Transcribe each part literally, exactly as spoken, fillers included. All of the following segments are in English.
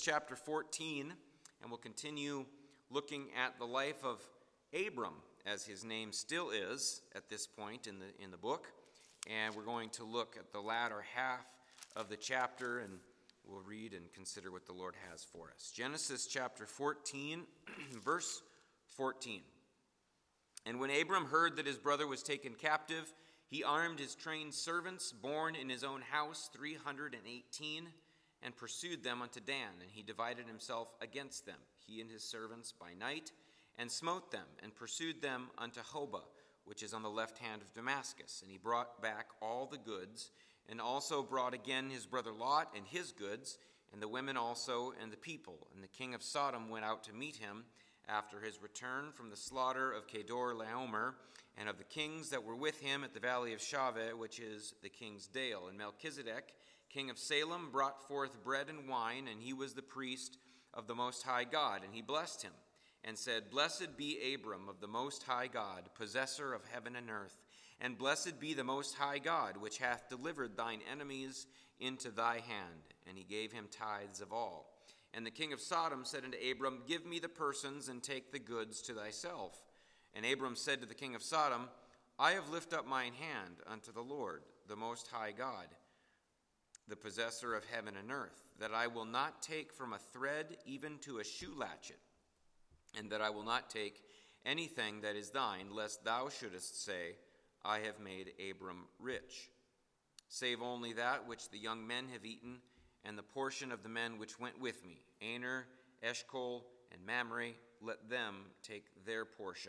chapter fourteen, and we'll continue looking at the life of Abram, as his name still is at this point in the in the book. And we're going to look at the latter half of the chapter, and we'll read and consider what the Lord has for us. Genesis chapter fourteen, verse fourteen. And when Abram heard that his brother was taken captive, he armed his trained servants, born in his own house, three hundred eighteen, and pursued them unto Dan. And he divided himself against them, he and his servants, by night, and smote them, and pursued them unto Hobah, which is on the left hand of Damascus. And he brought back all the goods, and also brought again his brother Lot and his goods, and the women also, and the people. And the king of Sodom went out to meet him after his return from the slaughter of Kedor Laomer, and of the kings that were with him at the valley of Shaveh, which is the king's dale. And Melchizedek, king of Salem, brought forth bread and wine, and he was the priest of the Most High God. And he blessed him, and said, Blessed be Abram of the Most High God, possessor of heaven and earth, and blessed be the Most High God, which hath delivered thine enemies into thy hand. And he gave him tithes of all. And the king of Sodom said unto Abram, Give me the persons, and take the goods to thyself. And Abram said to the king of Sodom, I have lifted up mine hand unto the Lord, the Most High God, the possessor of heaven and earth, that I will not take from a thread even to a shoe latchet, and that I will not take anything that is thine, lest thou shouldest say, I have made Abram rich, save only that which the young men have eaten, and the portion of the men which went with me, Aner, Eshcol, and Mamre, let them take their portion.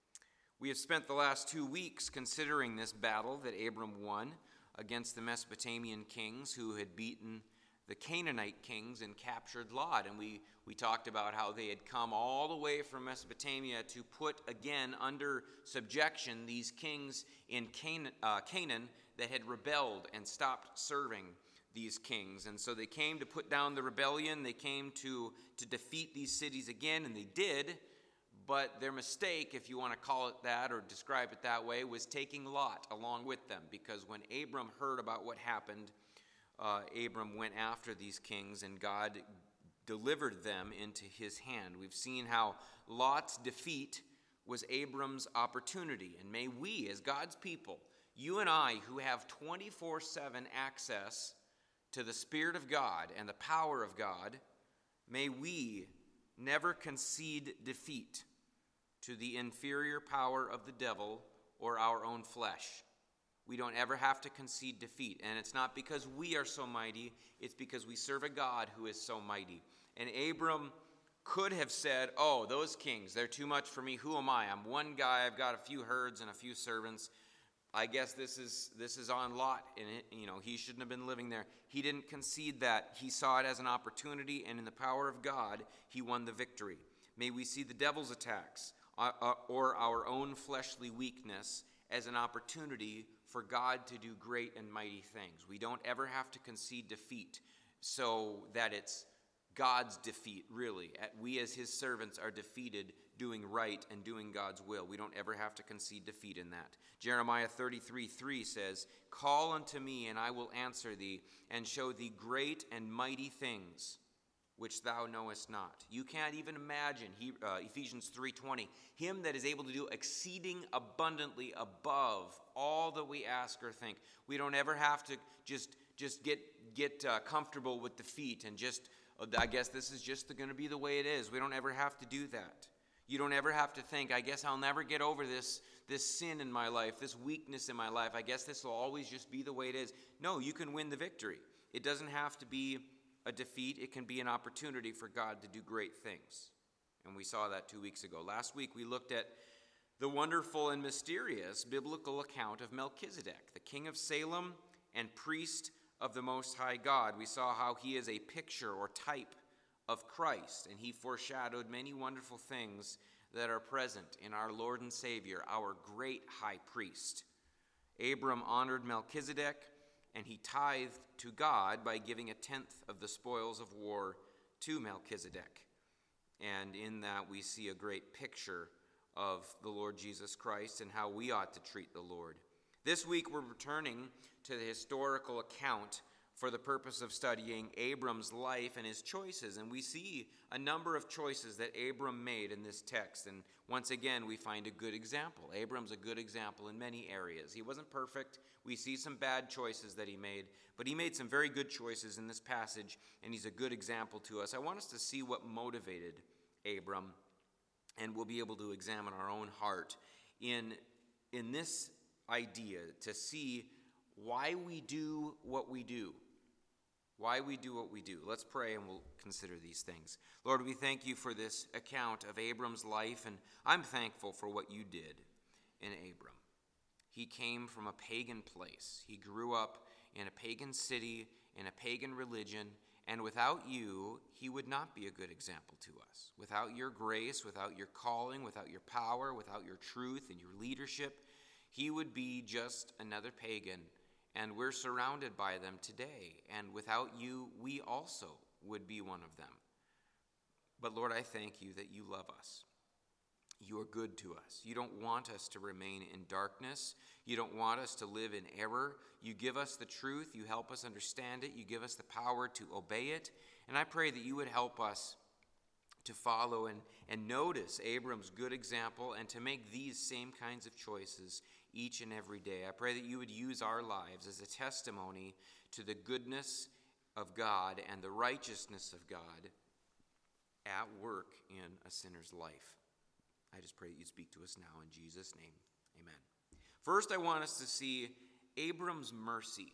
We have spent the last two weeks considering this battle that Abram won against the Mesopotamian kings who had beaten the Canaanite kings and captured Lot. And we, we talked about how they had come all the way from Mesopotamia to put again under subjection these kings in Canaan, uh, Canaan that had rebelled and stopped serving these kings. And so they came to put down the rebellion. They came to, to defeat these cities again, and they did. But their mistake, if you want to call it that or describe it that way, was taking Lot along with them. Because when Abram heard about what happened, uh, Abram went after these kings, and God delivered them into his hand. We've seen how Lot's defeat was Abram's opportunity. And may we, as God's people, you and I, who have twenty-four seven access to the Spirit of God and the power of God, may we never concede defeat to the inferior power of the devil or our own flesh. We don't ever have to concede defeat. And it's not because we are so mighty, it's because we serve a God who is so mighty. And Abram could have said, oh, those kings, they're too much for me. Who am I? I'm one guy. I've got a few herds and a few servants. I guess this is this is on Lot, and it, you know, he shouldn't have been living there. He didn't concede that. He saw it as an opportunity, and in the power of God, he won the victory. May we see the devil's attacks uh, uh, or our own fleshly weakness as an opportunity for God to do great and mighty things. We don't ever have to concede defeat so that it's God's defeat, really. We as his servants are defeated doing right and doing God's will. We don't ever have to concede defeat in that. Jeremiah thirty-three three says, Call unto me, and I will answer thee, and show thee great and mighty things which thou knowest not. You can't even imagine, he, uh, Ephesians three twenty, him that is able to do exceeding abundantly above all that we ask or think. We don't ever have to just, just get, get uh, comfortable with defeat and just, I guess this is just going to be the way it is. We don't ever have to do that. You don't ever have to think, I guess I'll never get over this, this sin in my life, this weakness in my life. I guess this will always just be the way it is. No, you can win the victory. It doesn't have to be a defeat. It can be an opportunity for God to do great things. And we saw that two weeks ago. Last week we looked at the wonderful and mysterious biblical account of Melchizedek, the king of Salem and priest of the Most High God. We saw how he is a picture or type of Christ, and he foreshadowed many wonderful things that are present in our Lord and Savior, our great high priest. Abram honored Melchizedek, and he tithed to God by giving a tenth of the spoils of war to Melchizedek. And in that we see a great picture of the Lord Jesus Christ and how we ought to treat the Lord. This week we're returning to the historical account for the purpose of studying Abram's life and his choices. And we see a number of choices that Abram made in this text. And once again, we find a good example. Abram's a good example in many areas. He wasn't perfect. We see some bad choices that he made, but he made some very good choices in this passage, and he's a good example to us. I want us to see what motivated Abram, and we'll be able to examine our own heart in, in this idea to see why we do what we do. Why we do what we do. Let's pray and we'll consider these things. Lord, we thank you for this account of Abram's life, and I'm thankful for what you did in Abram. He came from a pagan place. He grew up in a pagan city, in a pagan religion, and without you, he would not be a good example to us. Without your grace, without your calling, without your power, without your truth and your leadership, he would be just another pagan. And we're surrounded by them today. And without you, we also would be one of them. But Lord, I thank you that you love us. You are good to us. You don't want us to remain in darkness. You don't want us to live in error. You give us the truth. You help us understand it. You give us the power to obey it. And I pray that you would help us to follow and, and notice Abram's good example and to make these same kinds of choices each and every day. I pray that you would use our lives as a testimony to the goodness of God and the righteousness of God at work in a sinner's life. I just pray that you speak to us now in Jesus' name. Amen. First, I want us to see Abram's mercy,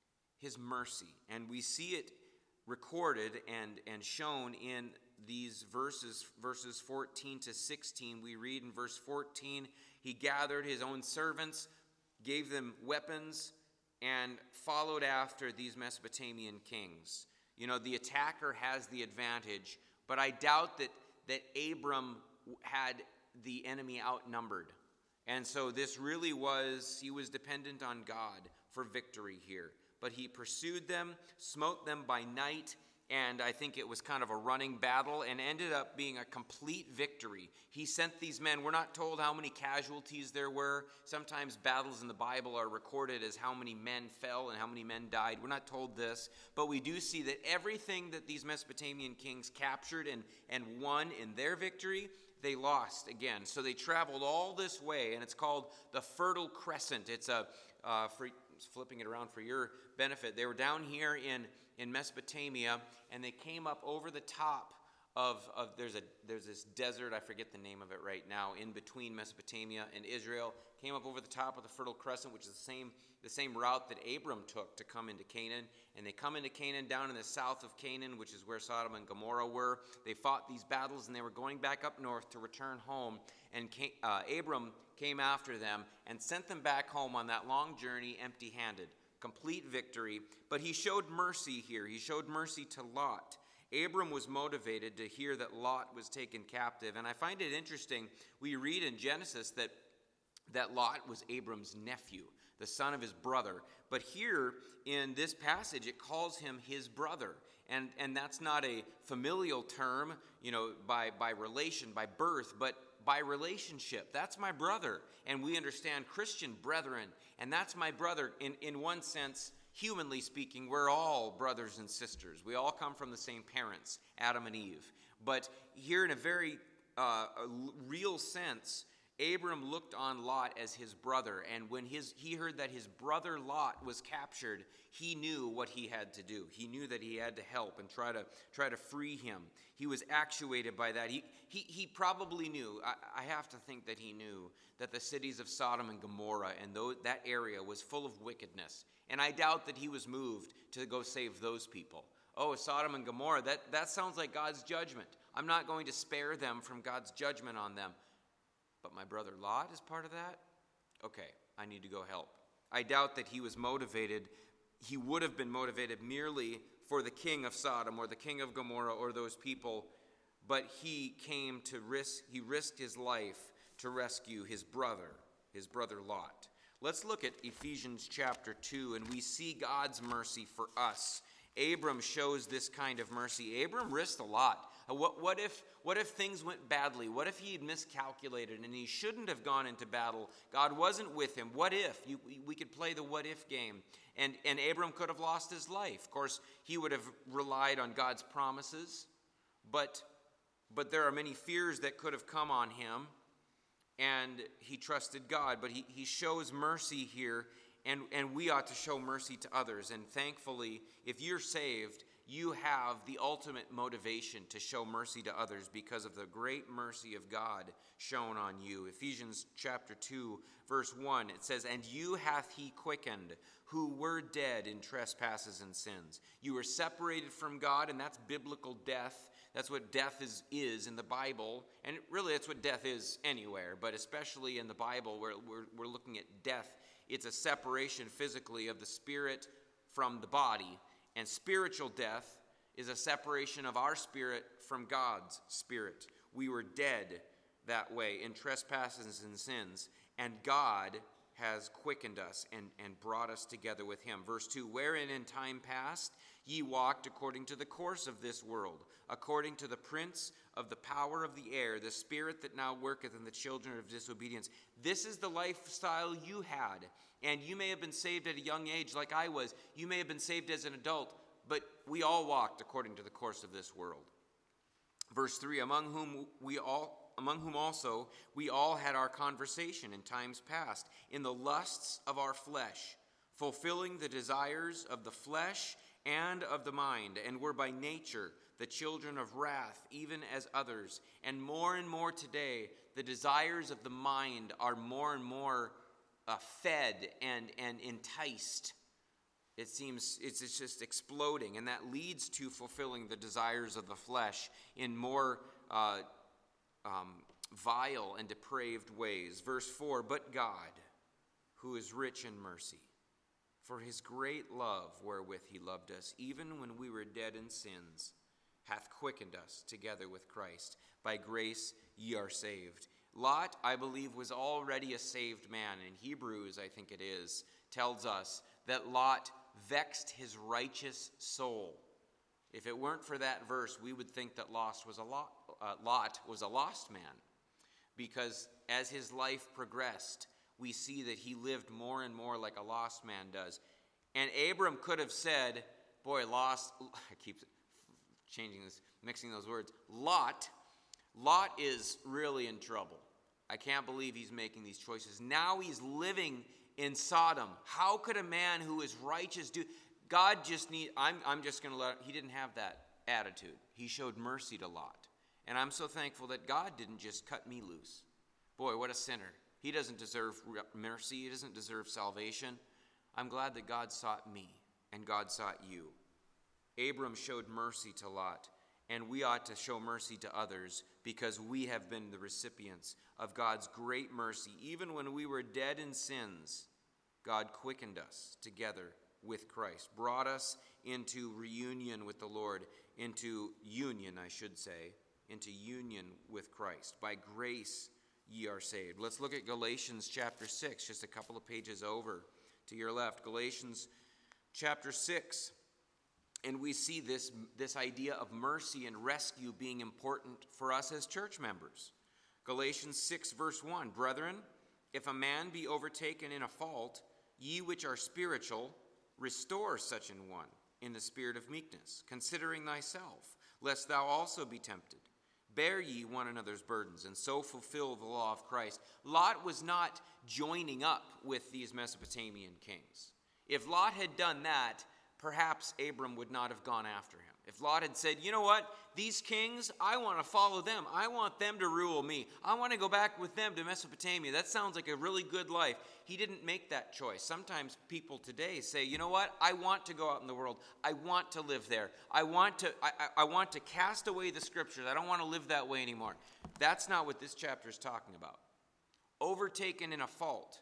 his mercy. And we see it recorded and, and shown in these verses, verses fourteen to sixteen. We read in verse fourteen, he gathered his own servants, gave them weapons, and followed after these Mesopotamian kings. You know, the attacker has the advantage, but I doubt that, that Abram had the enemy outnumbered. And so this really was, he was dependent on God for victory here. But he pursued them, smote them by night, and I think it was kind of a running battle and ended up being a complete victory. He sent these men. We're not told how many casualties there were. Sometimes battles in the Bible are recorded as how many men fell and how many men died. We're not told this, but we do see that everything that these Mesopotamian kings captured and, and won in their victory, they lost again. So they traveled all this way, and it's called the Fertile Crescent. It's a, uh, for, flipping it around for your benefit, they were down here in in Mesopotamia, and they came up over the top of, of there's a there's this desert, I forget the name of it right now, in between Mesopotamia and Israel, came up over the top of the Fertile Crescent, which is the same the same route that Abram took to come into Canaan. And they come into Canaan down in the south of Canaan, which is where Sodom and Gomorrah were. They fought these battles, and they were going back up north to return home. And came, uh, Abram came after them and sent them back home on that long journey empty-handed. Complete victory. But he showed mercy here. He showed mercy to Lot. Abram was motivated to hear that Lot was taken captive. And I find it interesting, we read in Genesis that, that Lot was Abram's nephew, the son of his brother. But here in this passage, it calls him his brother. And, and that's not a familial term, you know, by, by relation, by birth, but by relationship. That's my brother. And we understand Christian brethren. And that's my brother. In, in one sense, humanly speaking, we're all brothers and sisters. We all come from the same parents, Adam and Eve. But here in a very uh, a real sense, Abram looked on Lot as his brother. And when his he heard that his brother Lot was captured, he knew what he had to do. He knew that he had to help and try to try to free him. He was actuated by that. He he, he probably knew, I, I have to think that he knew, that the cities of Sodom and Gomorrah and those, that area was full of wickedness. And I doubt that he was moved to go save those people. Oh, Sodom and Gomorrah, that, that sounds like God's judgment. I'm not going to spare them from God's judgment on them. But my brother Lot is part of that? Okay, I need to go help. I doubt that he was motivated. He would have been motivated merely for the king of Sodom or the king of Gomorrah or those people, but he came to risk, he risked his life to rescue his brother, his brother Lot. Let's look at Ephesians chapter two, and we see God's mercy for us Abram shows this kind of mercy. Abram risked a lot. What, what if what if things went badly? What if he had miscalculated and he shouldn't have gone into battle? God wasn't with him. What if? You, we could play the what if game. And, and Abram could have lost his life. Of course, he would have relied on God's promises. But, but there are many fears that could have come on him. And he trusted God. But he, he shows mercy here. And, and we ought to show mercy to others. And thankfully, if you're saved, you have the ultimate motivation to show mercy to others because of the great mercy of God shown on you. Ephesians chapter two, verse one, it says, "And you hath he quickened, who were dead in trespasses and sins." You were separated from God, and that's biblical death. That's what death is, is in the Bible. And really, that's what death is anywhere, but especially in the Bible, where we're, we're looking at death. It's a separation physically of the spirit from the body. And spiritual death is a separation of our spirit from God's spirit. We were dead that way in trespasses and sins, and God has quickened us and, and brought us together with him. Verse two, "Wherein in time past ye walked according to the course of this world, according to the prince of the power of the air, the spirit that now worketh in the children of disobedience." This is the lifestyle you had. And you may have been saved at a young age like I was. You may have been saved as an adult, but we all walked according to the course of this world. Verse three, "Among whom we all among whom also we all had our conversation in times past, in the lusts of our flesh, fulfilling the desires of the flesh and of the mind, and were by nature the children of wrath, even as others." And more and more today, the desires of the mind are more and more uh, fed and, and enticed. It seems it's, it's just exploding, and that leads to fulfilling the desires of the flesh in more uh, um, vile and depraved ways. Verse four, "But God, who is rich in mercy, for his great love wherewith he loved us, even when we were dead in sins, hath quickened us together with Christ. By grace ye are saved." Lot, I believe, was already a saved man. In Hebrews, I think it is, tells us that Lot vexed his righteous soul. If it weren't for that verse, we would think that Lot was a lot, uh, Lot was a lost man, because as his life progressed, we see that he lived more and more like a lost man does. And Abram could have said, boy, lost, I keep changing this, mixing those words, Lot, Lot is really in trouble. I can't believe he's making these choices. Now he's living in Sodom. How could a man who is righteous do? God just need. I'm. I'm just going to let. He didn't have that attitude. He showed mercy to Lot, and I'm so thankful that God didn't just cut me loose. Boy, what a sinner! He doesn't deserve mercy. He doesn't deserve salvation. I'm glad that God sought me, and God sought you. Abram showed mercy to Lot, and we ought to show mercy to others because we have been the recipients of God's great mercy. Even when we were dead in sins, God quickened us together with Christ, brought us into reunion with the Lord, into union, I should say, into union with Christ. By grace ye are saved. Let's look at Galatians chapter six, just a couple of pages over to your left. Galatians chapter six. And we see this, this idea of mercy and rescue being important for us as church members. Galatians six, verse one, "Brethren, if a man be overtaken in a fault, ye which are spiritual, restore such an one in the spirit of meekness, considering thyself, lest thou also be tempted. Bear ye one another's burdens, and so fulfill the law of Christ." Lot was not joining up with these Mesopotamian kings. If Lot had done that, perhaps Abram would not have gone after him. If Lot had said, you know what, these kings, I want to follow them. I want them to rule me. I want to go back with them to Mesopotamia. That sounds like a really good life. He didn't make that choice. Sometimes people today say, you know what, I want to go out in the world. I want to live there. I want to, I, I, I want to cast away the scriptures. I don't want to live that way anymore. That's not what this chapter is talking about. Overtaken in a fault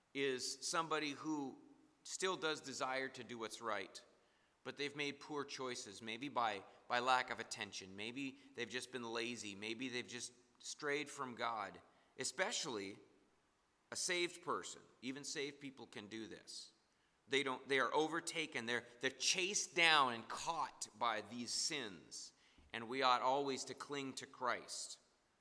is somebody who still does desire to do what's right, but they've made poor choices, maybe by, by lack of attention. Maybe they've just been lazy. Maybe they've just strayed from God. Especially a saved person. Even saved people can do this. They don't, they are overtaken. They're, they're chased down and caught by these sins. And we ought always to cling to Christ.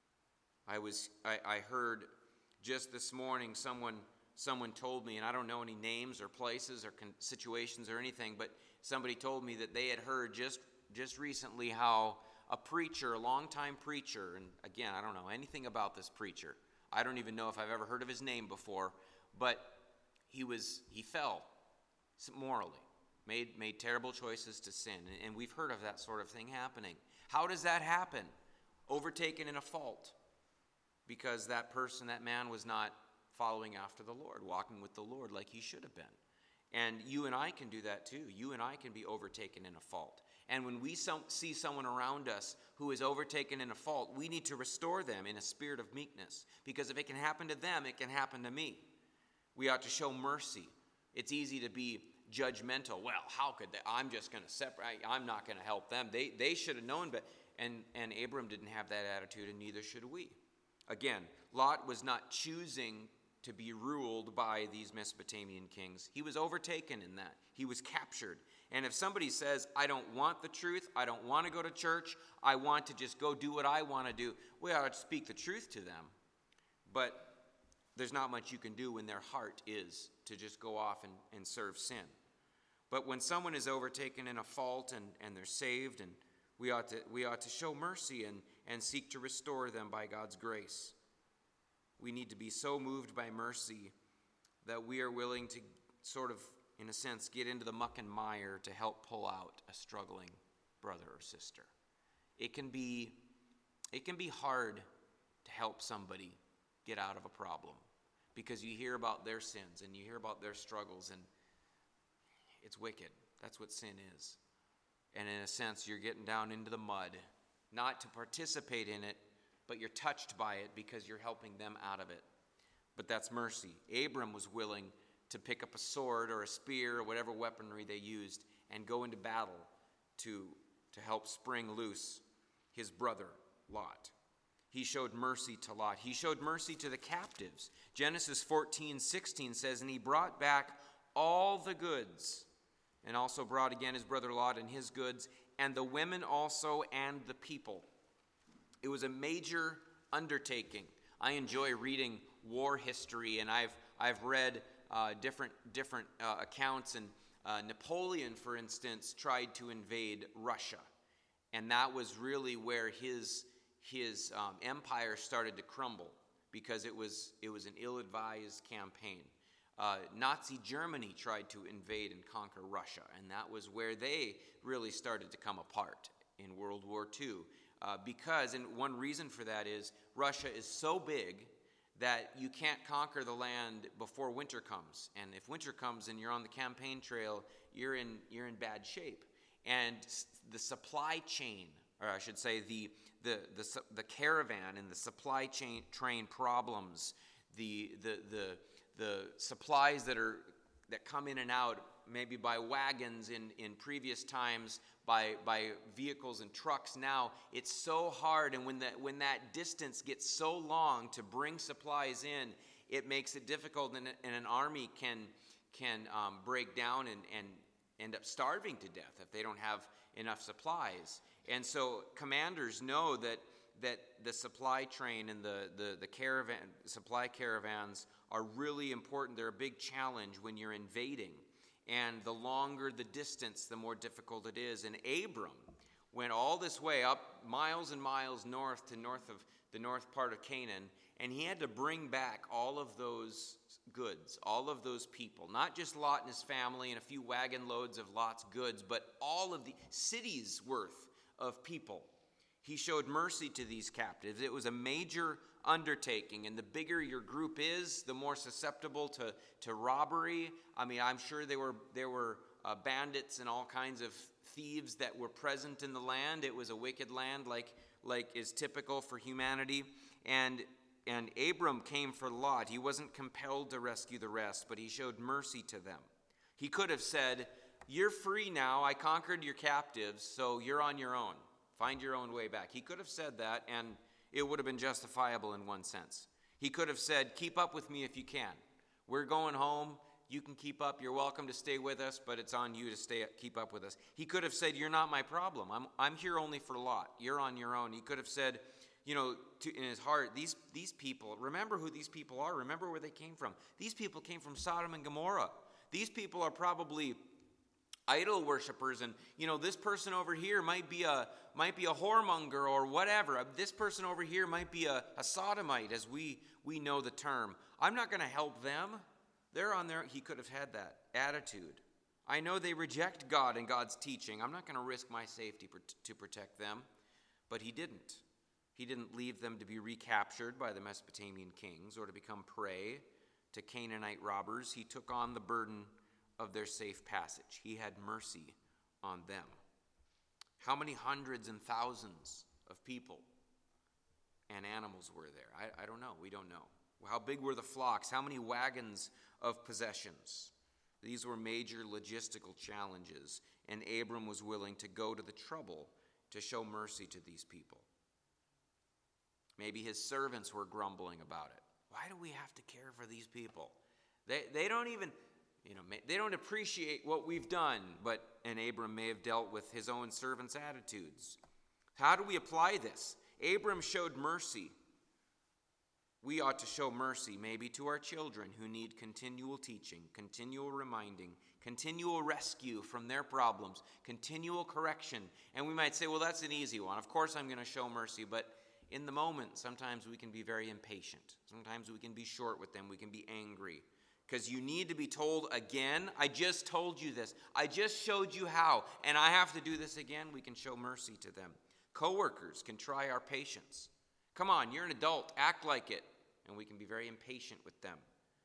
I was, I, I heard just this morning someone, someone told me, and I don't know any names or places or con- situations or anything, but somebody told me that they had heard just, just recently how a preacher, a longtime preacher, and again, I don't know anything about this preacher. I don't even know if I've ever heard of his name before, but he was, he fell morally, made made terrible choices to sin, and, and we've heard of that sort of thing happening. How does that happen? Overtaken in a fault, because that person, that man was not following after the Lord, walking with the Lord like he should have been. And you and I can do that too. You and I can be overtaken in a fault. And when we some, see someone around us who is overtaken in a fault, we need to restore them in a spirit of meekness, because if it can happen to them, it can happen to me. We ought to show mercy. It's easy to be judgmental. Well, how could they? I'm just going to separate. I'm not going to help them. They they should have known, but and and Abram didn't have that attitude, and neither should we. Again, Lot was not choosing to be ruled by these Mesopotamian kings. He was overtaken in that. He was captured. And if somebody says, I don't want the truth, I don't want to go to church, I want to just go do what I want to do, we ought to speak the truth to them. But there's not much you can do when their heart is to just go off and, and serve sin. But when someone is overtaken in a fault and, and they're saved, and we ought to we ought to show mercy and, and seek to restore them by God's grace. We need to be so moved by mercy that we are willing to sort of, in a sense, get into the muck and mire to help pull out a struggling brother or sister. It can be it can be hard to help somebody get out of a problem, because you hear about their sins and you hear about their struggles, and it's wicked. That's what sin is. And in a sense, you're getting down into the mud, not to participate in it, but you're touched by it because you're helping them out of it. But that's mercy. Abram was willing to pick up a sword or a spear or whatever weaponry they used and go into battle to, to help spring loose his brother, Lot. He showed mercy to Lot. He showed mercy to the captives. Genesis fourteen sixteen says, and he brought back all the goods, and also brought again his brother Lot and his goods, and the women also and the people. It was a major undertaking. I enjoy reading war history, and I've I've read uh, different different uh, accounts. And uh, Napoleon, for instance, tried to invade Russia, and that was really where his his um, empire started to crumble, because it was it was an ill-advised campaign. Uh, Nazi Germany tried to invade and conquer Russia, and that was where they really started to come apart in World War Two. Uh, because, and one reason for that is, Russia is so big that you can't conquer the land before winter comes. And if winter comes and you're on the campaign trail, you're in you're in bad shape. And the supply chain, or I should say the the the, the caravan and the supply chain train problems, the the the the supplies that are that come in and out, maybe by wagons in, in previous times, by by vehicles and trucks now, it's so hard. And when that when that distance gets so long to bring supplies in, it makes it difficult, and, and an army can can um, break down and, and end up starving to death if they don't have enough supplies. And so commanders know that that the supply train and the, the, the caravan supply caravans are really important. They're a big challenge when you're invading. And the longer the distance, the more difficult it is. And Abram went all this way up, miles and miles north to north of the north part of Canaan, and he had to bring back all of those goods, all of those people, not just Lot and his family and a few wagon loads of Lot's goods, but all of the cities' worth of people. He showed mercy to these captives. It was a major undertaking, and the bigger your group is, the more susceptible to, to robbery. I mean, I'm sure there were there were uh, bandits and all kinds of thieves that were present in the land. It was a wicked land, like like is typical for humanity. And and Abram came for Lot. He wasn't compelled to rescue the rest, but he showed mercy to them. He could have said, "You're free now. I conquered your captives, so you're on your own. Find your own way back." He could have said that, and it would have been justifiable in one sense. He could have said, "Keep up with me if you can. We're going home. You can keep up. You're welcome to stay with us, but it's on you to stay keep up with us. He could have said, you're not my problem. I'm, I'm here only for Lot. You're on your own. He could have said, you know, to, in his heart, these, these people, remember who these people are. Remember where they came from. These people came from Sodom and Gomorrah. These people are probably idol worshipers, and you know, this person over here might be a might be a whoremonger or whatever. This person over here might be a, a sodomite, as we we know the term. I'm not going to help them. They're on their. He could have had that attitude. I know they reject God and God's teaching. I'm not going to risk my safety to protect them, but he didn't. He didn't leave them to be recaptured by the Mesopotamian kings or to become prey to Canaanite robbers. He took on the burden of their safe passage. He had mercy on them. How many hundreds and thousands of people and animals were there? I, I don't know. We don't know. How big were the flocks? How many wagons of possessions? These were major logistical challenges, and Abram was willing to go to the trouble to show mercy to these people. Maybe his servants were grumbling about it. Why do we have to care for these people? They, they don't even... You know, they don't appreciate what we've done, but, and Abram may have dealt with his own servants' attitudes. How do we apply this? Abram showed mercy. We ought to show mercy maybe to our children who need continual teaching, continual reminding, continual rescue from their problems, continual correction. And we might say, well, that's an easy one. Of course I'm going to show mercy, but in the moment, sometimes we can be very impatient. Sometimes we can be short with them. We can be angry. Because you need to be told again, I just told you this. I just showed you how, and I have to do this again. We can show mercy to them. Coworkers can try our patience. Come on, you're an adult. Act like it. And we can be very impatient with them.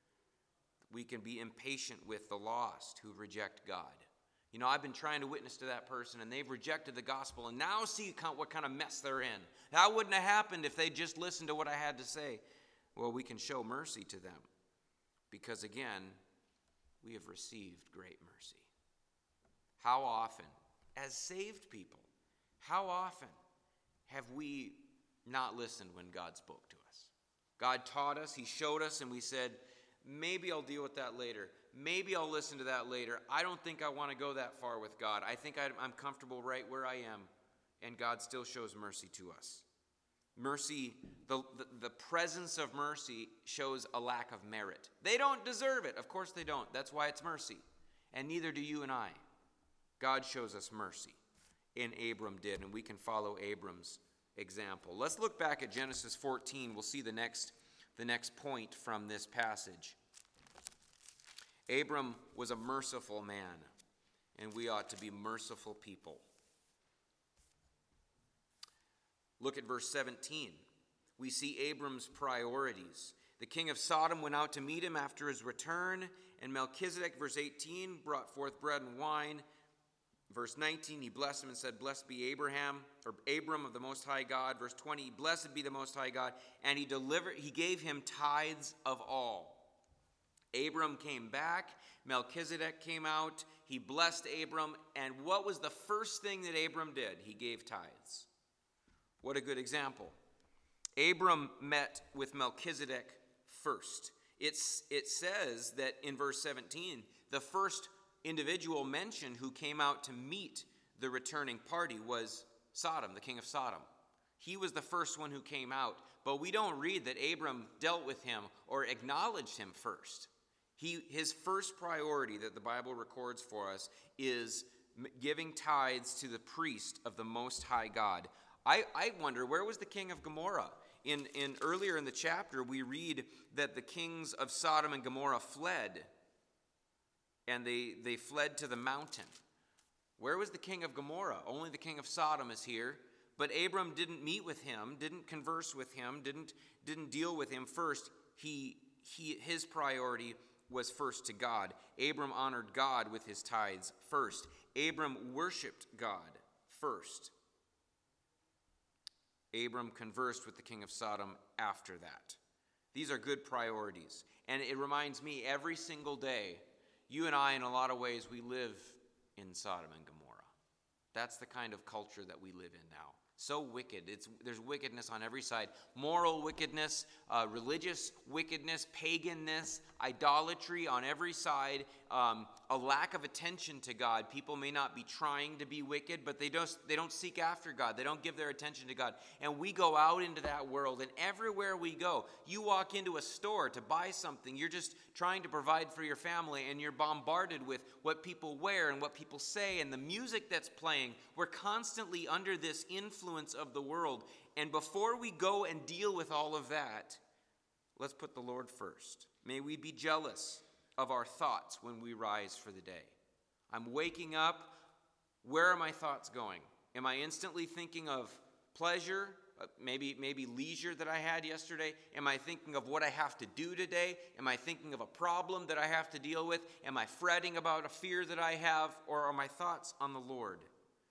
We can be impatient with the lost who reject God. You know, I've been trying to witness to that person, and they've rejected the gospel, and now see what kind of mess they're in. That wouldn't have happened if they just listened to what I had to say. Well, we can show mercy to them. Because again, we have received great mercy. How often, as saved people, how often have we not listened when God spoke to us? God taught us, he showed us, and we said, maybe I'll deal with that later. Maybe I'll listen to that later. I don't think I want to go that far with God. I think I'm comfortable right where I am. And God still shows mercy to us. Mercy, the, the, the presence of mercy shows a lack of merit. They don't deserve it. Of course they don't. That's why it's mercy. And neither do you and I. God shows us mercy. And Abram did, and we can follow Abram's example. Let's look back at Genesis fourteen. We'll see the next, the next point from this passage. Abram was a merciful man, and we ought to be merciful people. Look at verse seventeen. We see Abram's priorities. The king of Sodom went out to meet him after his return, and Melchizedek, verse eighteen, brought forth bread and wine. Verse nineteen, he blessed him and said, blessed be Abraham, or Abram of the Most High God. Verse twenty, blessed be the Most High God. And he delivered, he gave him tithes of all. Abram came back, Melchizedek came out, he blessed Abram, and what was the first thing that Abram did? He gave tithes. What a good example. Abram met with Melchizedek first. It's, it says that in verse seventeen, the first individual mentioned who came out to meet the returning party was Sodom, the king of Sodom. He was the first one who came out, but we don't read that Abram dealt with him or acknowledged him first. He, his first priority that the Bible records for us is giving tithes to the priest of the Most High God. I, I wonder, where was the king of Gomorrah? In, in earlier in the chapter, we read that the kings of Sodom and Gomorrah fled, and they, they fled to the mountain. Where was the king of Gomorrah? Only the king of Sodom is here, but Abram didn't meet with him, didn't converse with him, didn't, didn't deal with him first. He, he, his priority was first to God. Abram honored God with his tithes first. Abram worshiped God first. Abram conversed with the king of Sodom after that. These are good priorities. And it reminds me, every single day, you and I, in a lot of ways, we live in Sodom and Gomorrah. That's the kind of culture that we live in now. So wicked. It's, there's wickedness on every side. Moral wickedness, uh, religious wickedness, paganness, idolatry on every side, um, a lack of attention to God. People may not be trying to be wicked, but they don't, they don't seek after God. They don't give their attention to God. And we go out into that world, and everywhere we go, you walk into a store to buy something, you're just trying to provide for your family, and you're bombarded with what people wear and what people say and the music that's playing. We're constantly under this influence of the world. And before we go and deal with all of that, let's put the Lord first. May we be jealous of our thoughts when we rise for the day. I'm waking up. Where are my thoughts going? Am I instantly thinking of pleasure, uh, maybe maybe leisure that I had yesterday? Am I thinking of what I have to do today? Am I thinking of a problem that I have to deal with? Am I fretting about a fear that I have? Or are my thoughts on the Lord?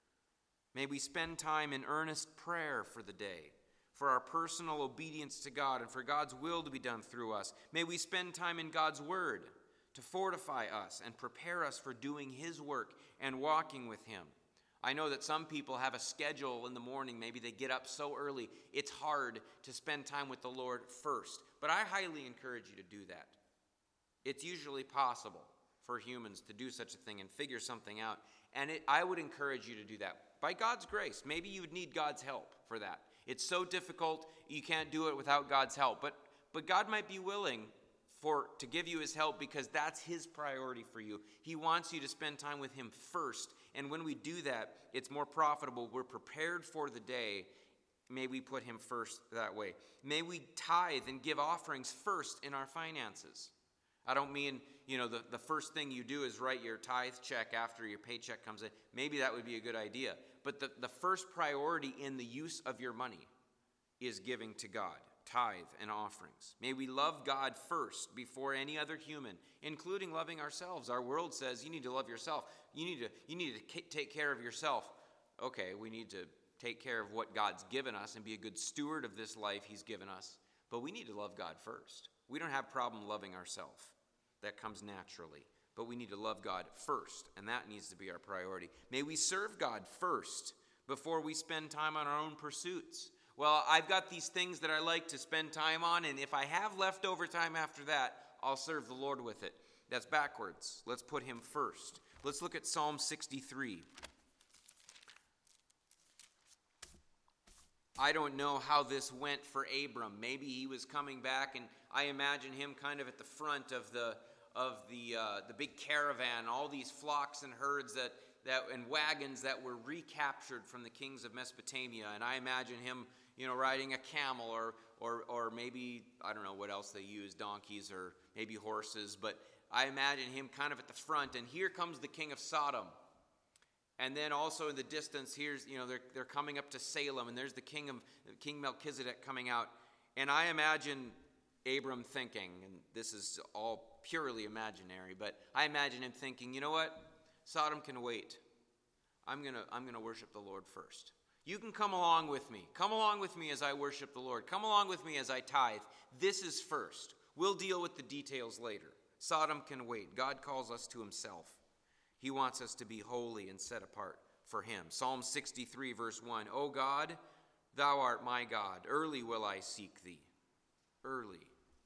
May we spend time in earnest prayer for the day, for our personal obedience to God and for God's will to be done through us. May we spend time in God's word to fortify us and prepare us for doing his work and walking with him. I know that some people have a schedule in the morning. Maybe they get up so early, it's hard to spend time with the Lord first. But I highly encourage you to do that. It's usually possible for humans to do such a thing and figure something out. And it, I would encourage you to do that. By God's grace, maybe you would need God's help for that. It's so difficult, you can't do it without God's help. But but God might be willing for to give you his help because that's his priority for you. He wants you to spend time with him first. And when we do that, it's more profitable. We're prepared for the day. May we put him first that way. May we tithe and give offerings first in our finances. I don't mean, you know, the, the first thing you do is write your tithe check after your paycheck comes in. Maybe that would be a good idea. But the, the first priority in the use of your money is giving to God, tithe and offerings. May we love God first before any other human, including loving ourselves. Our world says you need to love yourself. You need to, you need to take care of yourself. Okay, we need to take care of what God's given us and be a good steward of this life he's given us. But we need to love God first. We don't have a problem loving ourselves. That comes naturally. But we need to love God first, and that needs to be our priority. May we serve God first before we spend time on our own pursuits. Well, I've got these things that I like to spend time on, and if I have leftover time after that, I'll serve the Lord with it. That's backwards. Let's put him first. Let's look at Psalm sixty-three. I don't know how this went for Abram. Maybe he was coming back, and I imagine him kind of at the front of the of the uh, the big caravan, all these flocks and herds that that and wagons that were recaptured from the kings of Mesopotamia. And I imagine him, you know, riding a camel, or or or maybe I don't know what else they use, donkeys or maybe horses. But I imagine him kind of at the front. And here comes the king of Sodom. And then also in the distance, here's, you know, they're, they're coming up to Salem, and there's the king of King Melchizedek coming out. And I imagine Abram thinking, and this is all purely imaginary, but I imagine him thinking, you know what? Sodom can wait. I'm gonna I'm gonna worship the Lord first. You can come along with me. Come along with me as I worship the Lord. Come along with me as I tithe. This is first. We'll deal with the details later. Sodom can wait. God calls us to himself. He wants us to be holy and set apart for him. Psalm sixty-three, verse one. O God, thou art my God. Early will I seek thee. Early.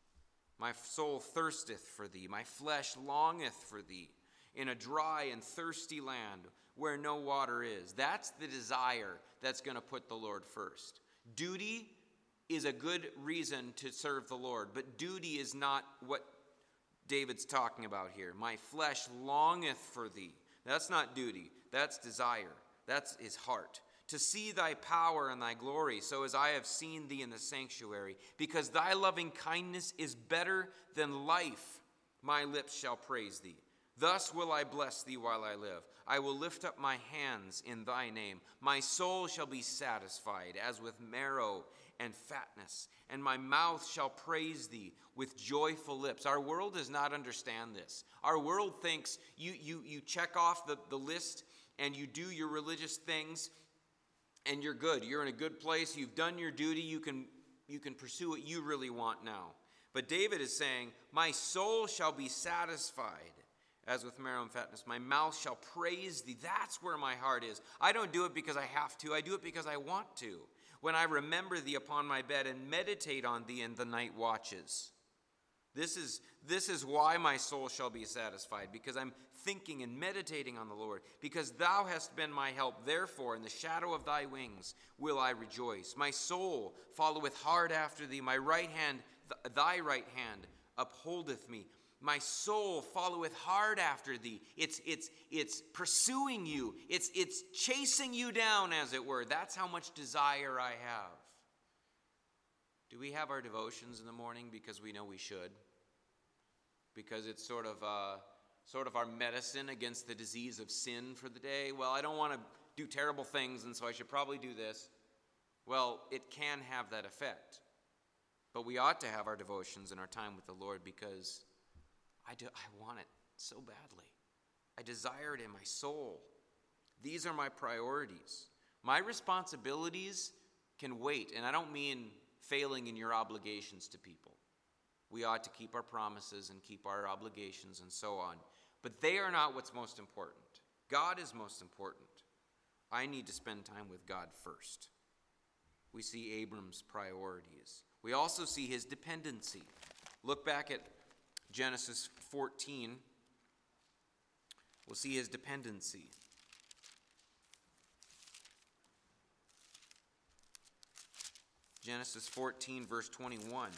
My soul thirsteth for thee. My flesh longeth for thee in a dry and thirsty land where no water is. That's the desire that's going to put the Lord first. Duty is a good reason to serve the Lord, but duty is not what David's talking about here. My flesh longeth for thee. That's not duty. That's desire. That's his heart. To see thy power and thy glory, so as I have seen thee in the sanctuary. Because thy loving kindness is better than life, my lips shall praise thee. Thus will I bless thee while I live. I will lift up my hands in thy name. My soul shall be satisfied as with marrow and fatness, and my mouth shall praise thee with joyful lips. Our world does not understand this. Our world thinks you you you check off the, the list and you do your religious things and you're good. You're in a good place. You've done your duty. You can you can pursue what you really want now. But David is saying, my soul shall be satisfied as with marrow and fatness. My mouth shall praise thee. That's where my heart is. I don't do it because I have to. I do it because I want to. When I remember thee upon my bed and meditate on thee in the night watches. This is, this is why my soul shall be satisfied, because I'm thinking and meditating on the Lord. Because thou hast been my help, therefore in the shadow of thy wings will I rejoice. My soul followeth hard after thee. My right hand, th- thy right hand upholdeth me. My soul followeth hard after thee. It's, it's, it's pursuing you. It's, it's chasing you down, as it were. That's how much desire I have. Do we have our devotions in the morning because we know we should? Because it's sort of, uh, sort of our medicine against the disease of sin for the day? Well, I don't want to do terrible things, and so I should probably do this. Well, it can have that effect. But we ought to have our devotions and our time with the Lord because I, do, I want it so badly. I desire it in my soul. These are my priorities. My responsibilities can wait, and I don't mean failing in your obligations to people. We ought to keep our promises and keep our obligations and so on. But they are not what's most important. God is most important. I need to spend time with God first. We see Abram's priorities. We also see his dependency. Look back at Genesis fourteen. We'll see his dependency. Genesis fourteen, verse twenty-one.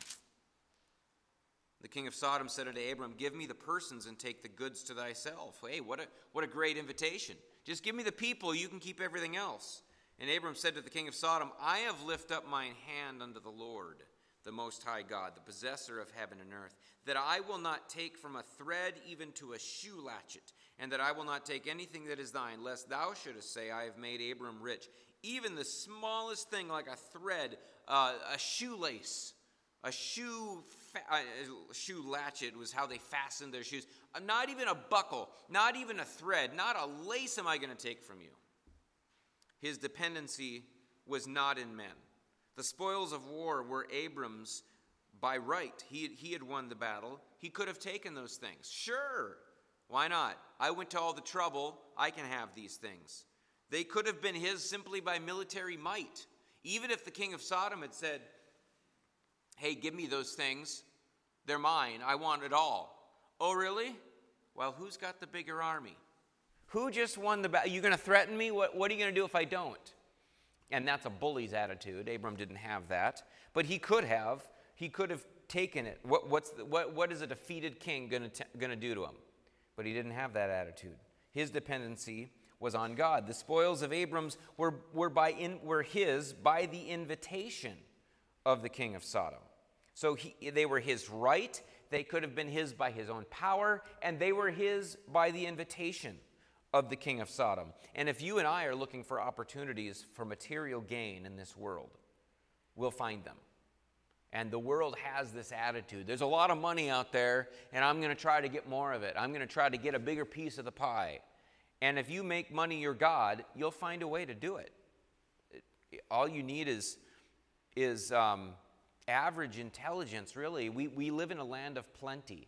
The king of Sodom said unto Abram, give me the persons and take the goods to thyself. Hey, what a, what a great invitation. Just give me the people, you can keep everything else. And Abram said to the king of Sodom, I have lifted up mine hand unto the Lord, the Most High God, the possessor of heaven and earth, that I will not take from a thread even to a shoe latchet, and that I will not take anything that is thine, lest thou shouldest say, I have made Abram rich. Even the smallest thing like a thread, uh, a shoelace, a shoe fa- a shoe latchet was how they fastened their shoes. Uh, not even a buckle, not even a thread, not a lace am I going to take from you. His dependency was not in men. The spoils of war were Abram's by right. He, he had won the battle. He could have taken those things. Sure, why not? I went to all the trouble. I can have these things. They could have been his simply by military might. Even if the king of Sodom had said, hey, give me those things. They're mine. I want it all. Oh, really? Well, who's got the bigger army? Who just won the battle? You going to threaten me? What, what are you going to do if I don't? And that's a bully's attitude. Abram didn't have that. But he could have. He could have taken it. What, what's the, what, what is a defeated king going to going to do to him? But he didn't have that attitude. His dependency was on God. The spoils of Abram's were, were, by in, were his by the invitation of the king of Sodom. So he, they were his right. They could have been his by his own power. And they were his by the invitation of the king of Sodom. And if you and I are looking for opportunities for material gain in this world, we'll find them. And the world has this attitude. There's a lot of money out there, and I'm going to try to get more of it. I'm going to try to get a bigger piece of the pie. And if you make money your God, you'll find a way to do it. All you need is, is um, average intelligence, really. We, we live in a land of plenty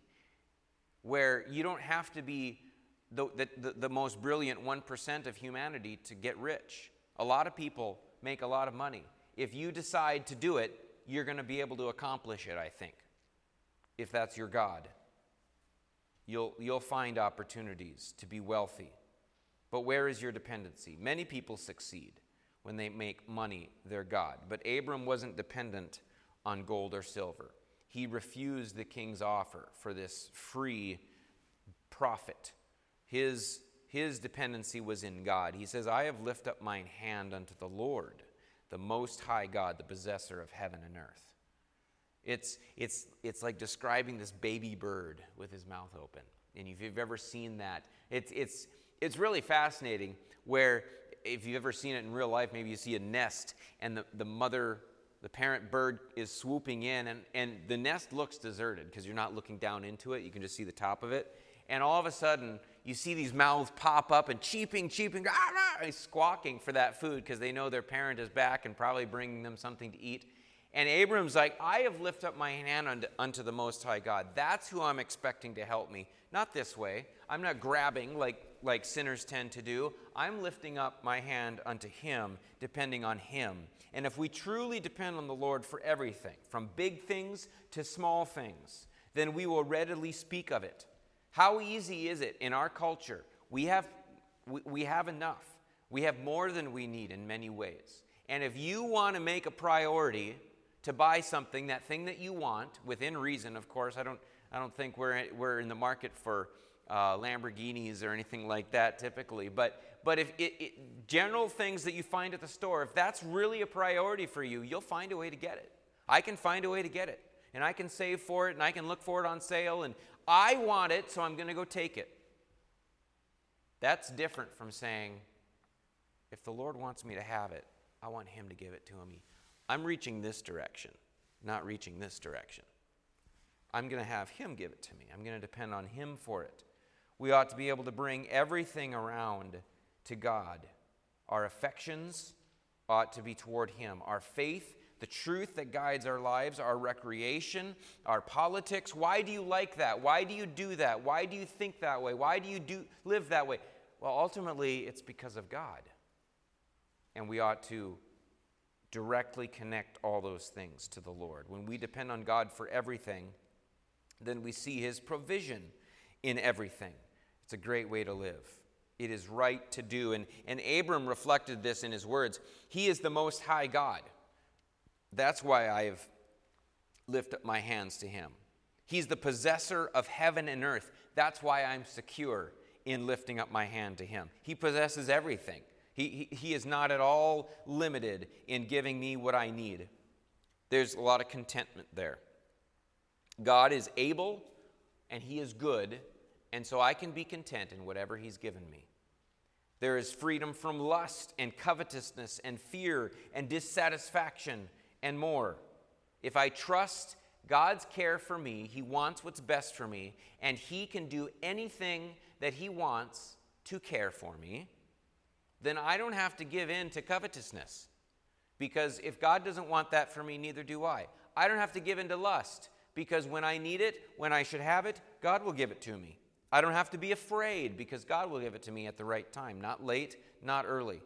where you don't have to be the, the, the most brilliant one percent of humanity to get rich. A lot of people make a lot of money. If you decide to do it, you're going to be able to accomplish it, I think. If that's your God, you'll, you'll find opportunities to be wealthy. But where is your dependency? Many people succeed when they make money their God. But Abram wasn't dependent on gold or silver. He refused the king's offer for this free profit. His, his dependency was in God. He says, I have lifted up mine hand unto the Lord, the Most High God, the possessor of heaven and earth. It's, it's, it's like describing this baby bird with his mouth open. And if you've ever seen that, it's, it's, it's really fascinating where if you've ever seen it in real life, maybe you see a nest and the, the mother, the parent bird is swooping in and, and the nest looks deserted because you're not looking down into it. You can just see the top of it. And all of a sudden, you see these mouths pop up and cheeping, cheeping, ah, ah, squawking for that food because they know their parent is back and probably bringing them something to eat. And Abram's like, I have lifted up my hand unto, unto the Most High God. That's who I'm expecting to help me. Not this way. I'm not grabbing like, like sinners tend to do. I'm lifting up my hand unto him, depending on him. And if we truly depend on the Lord for everything, from big things to small things, then we will readily speak of it. How easy is it in our culture? We have, we, we have enough. We have more than we need in many ways. And if you want to make a priority to buy something, that thing that you want, within reason, of course. I don't, I don't think we're, we're in the market for uh, Lamborghinis or anything like that typically. But, but if it, it, general things that you find at the store, if that's really a priority for you, you'll find a way to get it. I can find a way to get it. And I can save for it, and I can look for it on sale, and I want it, so I'm going to go take it. That's different from saying, if the Lord wants me to have it, I want him to give it to me. I'm reaching this direction, not reaching this direction. I'm going to have him give it to me. I'm going to depend on him for it. We ought to be able to bring everything around to God. Our affections ought to be toward him. Our faith, the truth that guides our lives, our recreation, our politics. Why do you like that? Why do you do that? Why do you think that way? Why do you do live that way? Well, ultimately, it's because of God. And we ought to directly connect all those things to the Lord. When we depend on God for everything, then we see his provision in everything. It's a great way to live. It is right to do. And, and Abram reflected this in his words. He is the Most High God. That's why I have lifted up my hands to him. He's the possessor of heaven and earth. That's why I'm secure in lifting up my hand to him. He possesses everything. He, he, he is not at all limited in giving me what I need. There's a lot of contentment there. God is able and he is good, and so I can be content in whatever he's given me. There is freedom from lust and covetousness and fear and dissatisfaction and more. If I trust God's care for me, he wants what's best for me, and he can do anything that he wants to care for me, then I don't have to give in to covetousness. Because if God doesn't want that for me, neither do I. I don't have to give in to lust, because when I need it, when I should have it, God will give it to me. I don't have to be afraid, because God will give it to me at the right time. Not late, not early.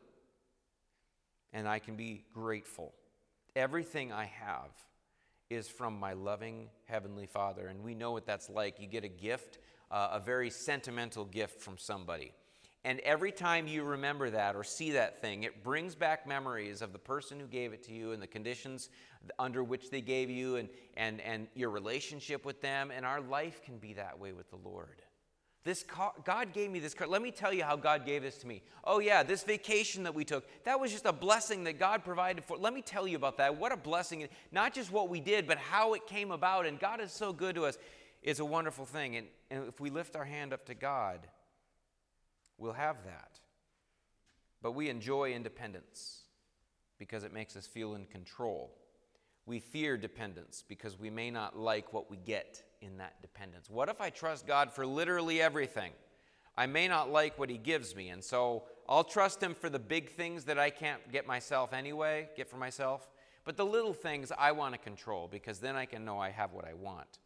And I can be grateful. Everything I have is from my loving Heavenly Father. And we know what that's like. You get a gift, uh, a very sentimental gift from somebody. And every time you remember that or see that thing, it brings back memories of the person who gave it to you and the conditions under which they gave you and, and, and your relationship with them. And our life can be that way with the Lord. This car, God gave me this car. Let me tell you how God gave this to me. Oh yeah, this vacation that we took, that was just a blessing that God provided for. Let me tell you about that. What a blessing. Not just what we did, but how it came about. And God is so good to us. It's a wonderful thing. And, and if we lift our hand up to God, we'll have that. But we enjoy independence because it makes us feel in control. We fear dependence because we may not like what we get in that dependence. What if I trust God for literally everything? I may not like what he gives me, and so I'll trust him for the big things that I can't get myself anyway, get for myself. But the little things I want to control, because then I can know I have what I want.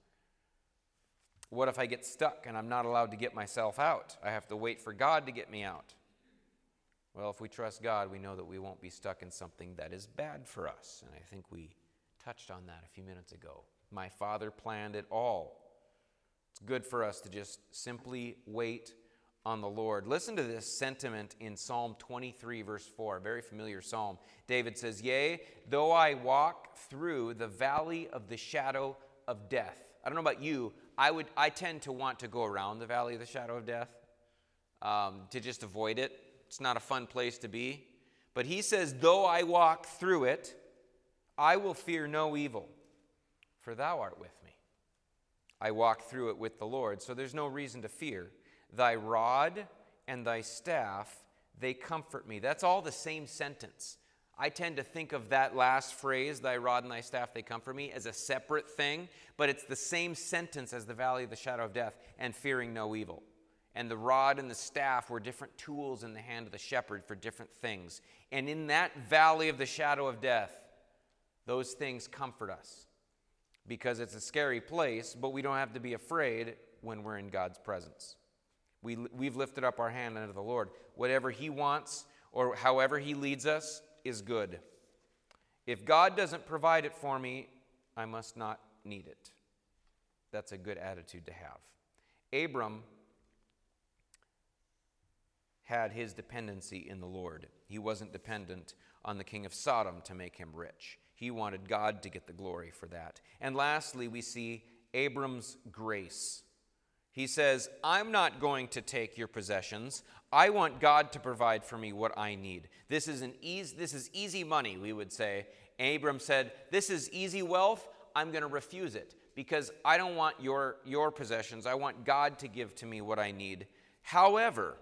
What if I get stuck and I'm not allowed to get myself out? I have to wait for God to get me out. Well, if we trust God, we know that we won't be stuck in something that is bad for us. And I think we touched on that a few minutes ago. My Father planned it all. It's good for us to just simply wait on the Lord. Listen to this sentiment in Psalm twenty-three, verse four, a very familiar psalm. David says, "Yea, though I walk through the valley of the shadow of death." I don't know about you, I would. I tend to want to go around the valley of the shadow of death, um, to just avoid it. It's not a fun place to be. But he says, though I walk through it, I will fear no evil, for thou art with me. I walk through it with the Lord, so there's no reason to fear. Thy rod and thy staff, they comfort me. That's all the same sentence. I tend to think of that last phrase, thy rod and thy staff, they comfort me, as a separate thing, but it's the same sentence as the valley of the shadow of death and fearing no evil. And the rod and the staff were different tools in the hand of the shepherd for different things. And in that valley of the shadow of death, Those things comfort us because it's a scary place, but we don't have to be afraid when we're in God's presence. We, we've lifted up our hand unto the Lord. Whatever he wants or however he leads us is good. If God doesn't provide it for me, I must not need it. That's a good attitude to have. Abram had his dependency in the Lord. He wasn't dependent on the king of Sodom to make him rich. He wanted God to get the glory for that. And lastly, we see Abram's grace. He says, I'm not going to take your possessions. I want God to provide for me what I need. This is an easy, this is easy money, we would say. Abram said, this is easy wealth. I'm going to refuse it because I don't want your, your possessions. I want God to give to me what I need. However,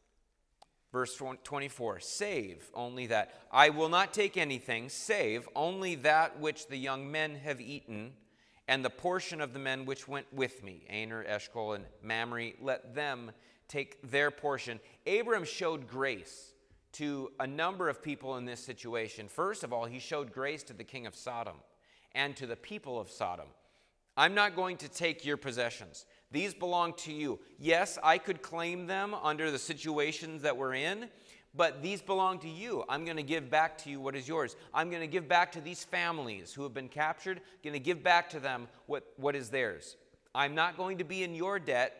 verse twenty-four, save only that. I will not take anything, save only that which the young men have eaten, and the portion of the men which went with me, Aner, Eshcol, and Mamre, let them take their portion. Abram showed grace to a number of people in this situation. First of all, he showed grace to the king of Sodom and to the people of Sodom. I'm not going to take your possessions. These belong to you. Yes, I could claim them under the situations that we're in, but these belong to you. I'm going to give back to you what is yours. I'm going to give back to these families who have been captured. I'm going to give back to them what, what is theirs. I'm not going to be in your debt.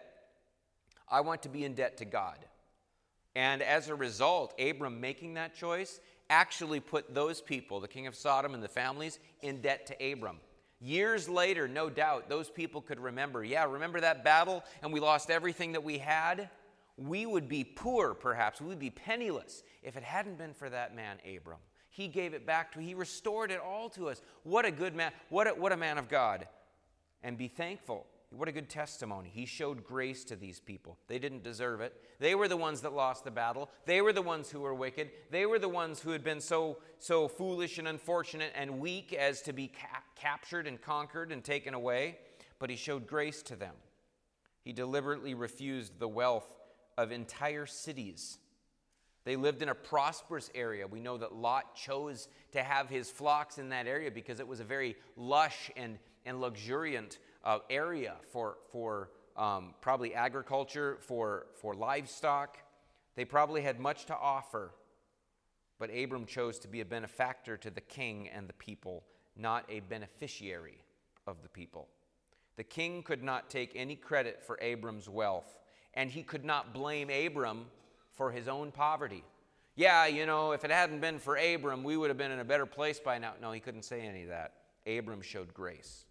I want to be in debt to God. And as a result, Abram making that choice actually put those people, the king of Sodom and the families, in debt to Abram. Years later, no doubt, those people could remember, yeah, remember that battle and we lost everything that we had? We would be poor, perhaps. We would be penniless if it hadn't been for that man, Abram. He gave it back to, he restored it all to us. What a good man, what a, what a man of God. And be thankful. What a good testimony. He showed grace to these people. They didn't deserve it. They were the ones that lost the battle. They were the ones who were wicked. They were the ones who had been so, so foolish and unfortunate and weak as to be ca- captured and conquered and taken away. But he showed grace to them. He deliberately refused the wealth of entire cities. They lived in a prosperous area. We know that Lot chose to have his flocks in that area because it was a very lush and, and luxuriant Uh, area for, for um, probably agriculture, for, for livestock. They probably had much to offer, but Abram chose to be a benefactor to the king and the people, not a beneficiary of the people. The king could not take any credit for Abram's wealth, and he could not blame Abram for his own poverty. Yeah, you know, if it hadn't been for Abram, we would have been in a better place by now. No, he couldn't say any of that. Abram showed grace.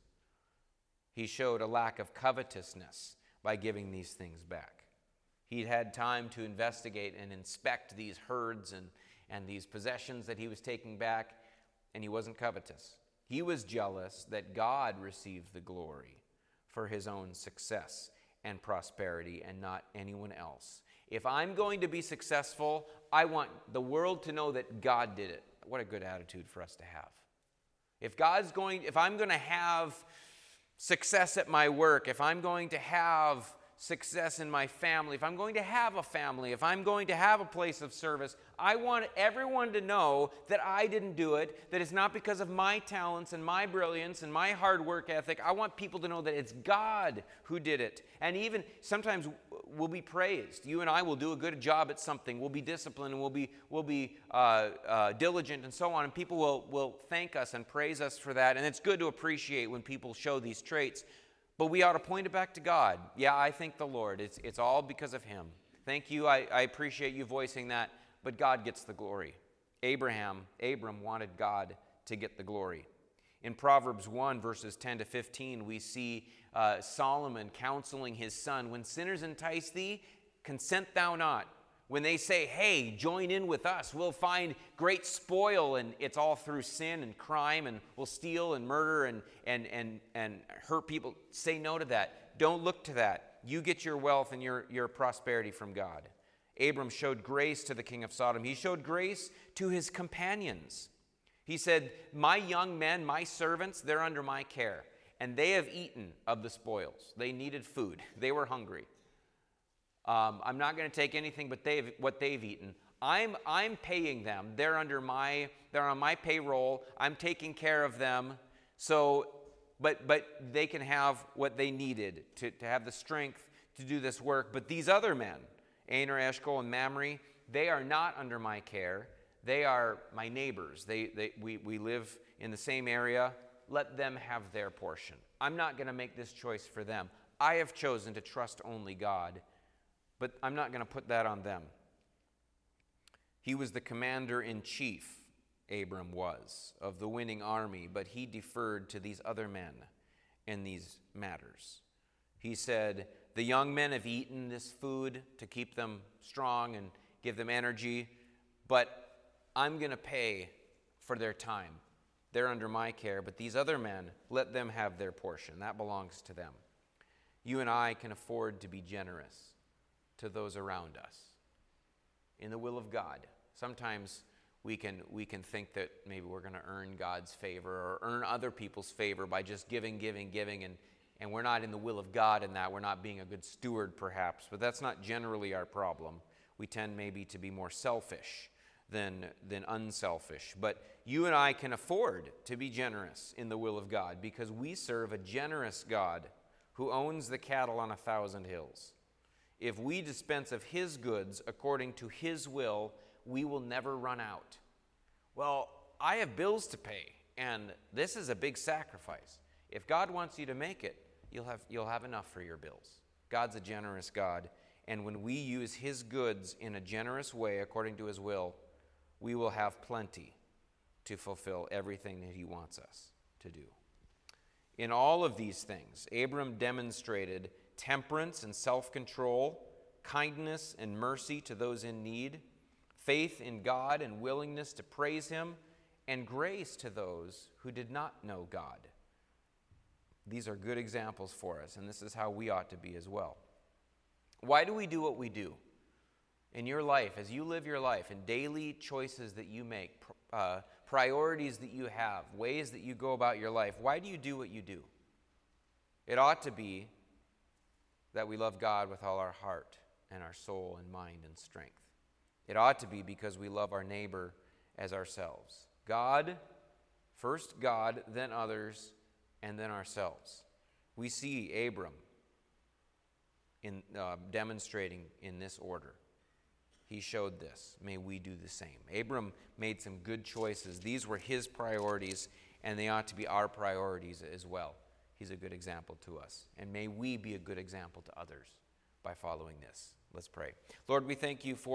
He showed a lack of covetousness by giving these things back. He'd had time to investigate and inspect these herds and, and these possessions that he was taking back, and he wasn't covetous. He was jealous that God received the glory for his own success and prosperity and not anyone else. If I'm going to be successful, I want the world to know that God did it. What a good attitude for us to have. If God's going, if I'm going to have success at my work, if I'm going to have success in my family, if I'm going to have a family, if I'm going to have a place of service, I want everyone to know that I didn't do it, that it's not because of my talents and my brilliance and my hard work ethic. I want people to know that it's God who did it. And even sometimes we'll be praised. You and I will do a good job at something. We'll be disciplined and we'll be, we'll be uh, uh, diligent and so on. And people will, will thank us and praise us for that. And it's good to appreciate when people show these traits. But we ought to point it back to God. Yeah, I thank the Lord. It's, it's all because of him. Thank you. I, I appreciate you voicing that. But God gets the glory. Abraham, Abram wanted God to get the glory. In Proverbs one, verses ten to fifteen, we see uh, Solomon counseling his son. When sinners entice thee, consent thou not. When they say, hey, join in with us, we'll find great spoil, and it's all through sin and crime, and we'll steal and murder and, and, and, and hurt people, say no to that. Don't look to that. You get your wealth and your, your prosperity from God. Abram showed grace to the king of Sodom. He showed grace to his companions. He said, my young men, my servants, they're under my care, and they have eaten of the spoils. They needed food. They were hungry. Um, I'm not going to take anything but they've, what they've eaten. I'm, I'm paying them. They're under my, they're on my payroll. I'm taking care of them. So, but, but they can have what they needed to, to have the strength to do this work. But these other men, Aner, Eshcol, and Mamre, they are not under my care. They are my neighbors. They, they, we, we live in the same area. Let them have their portion. I'm not going to make this choice for them. I have chosen to trust only God, but I'm not going to put that on them. He was the commander-in-chief, Abram was, of the winning army, but he deferred to these other men in these matters. He said, the young men have eaten this food to keep them strong and give them energy, but I'm going to pay for their time. They're under my care, but these other men, let them have their portion. That belongs to them. You and I can afford to be generous to those around us in the will of God. Sometimes we can, we can think that maybe we're going to earn God's favor or earn other people's favor by just giving, giving, giving, and, and we're not in the will of God in that. We're not being a good steward, perhaps, but that's not generally our problem. We tend maybe to be more selfish than, than unselfish. But you and I can afford to be generous in the will of God because we serve a generous God who owns the cattle on a thousand hills. If we dispense of his goods according to his will, we will never run out. Well, I have bills to pay, and this is a big sacrifice. If God wants you to make it, you'll have, you'll have enough for your bills. God's a generous God, and when we use his goods in a generous way according to his will, we will have plenty to fulfill everything that he wants us to do. In all of these things, Abram demonstrated temperance and self-control, kindness and mercy to those in need, faith in God and willingness to praise him, and grace to those who did not know God. These are good examples for us, and this is how we ought to be as well. Why do we do what we do? In your life, as you live your life, in daily choices that you make, uh, priorities that you have, ways that you go about your life, why do you do what you do? It ought to be that we love God with all our heart and our soul and mind and strength. It ought to be because we love our neighbor as ourselves. God, first God, then others, and then ourselves. We see Abram in uh, demonstrating in this order. He showed this. May we do the same. Abram made some good choices. These were his priorities, and they ought to be our priorities as well. He's a good example to us. And may we be a good example to others by following this. Let's pray. Lord, we thank you for